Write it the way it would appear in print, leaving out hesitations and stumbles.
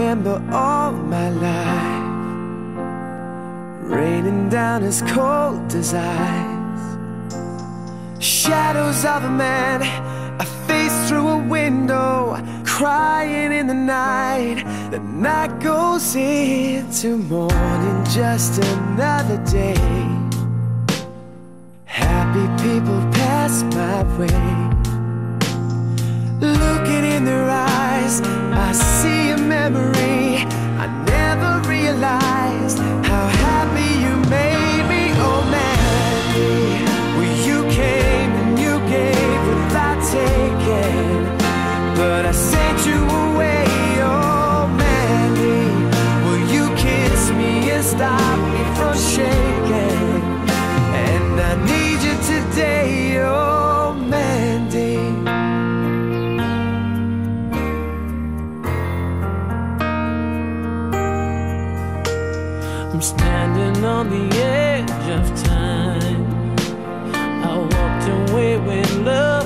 remember all my life, raining down as cold as ice. Shadows of a man, a face through a window, crying in the night. The night goes into morning, just another day. Happy people pass my way. Looking in their eyes, I see a memory. I never realized how happy you made me. Oh Mandy, well you came and you gave without taking, but I sent you away. Oh Mandy, will you kiss me and stop me from shaking? And I need you today, oh Mandy. I'm standing on the edge of time. I walked away when love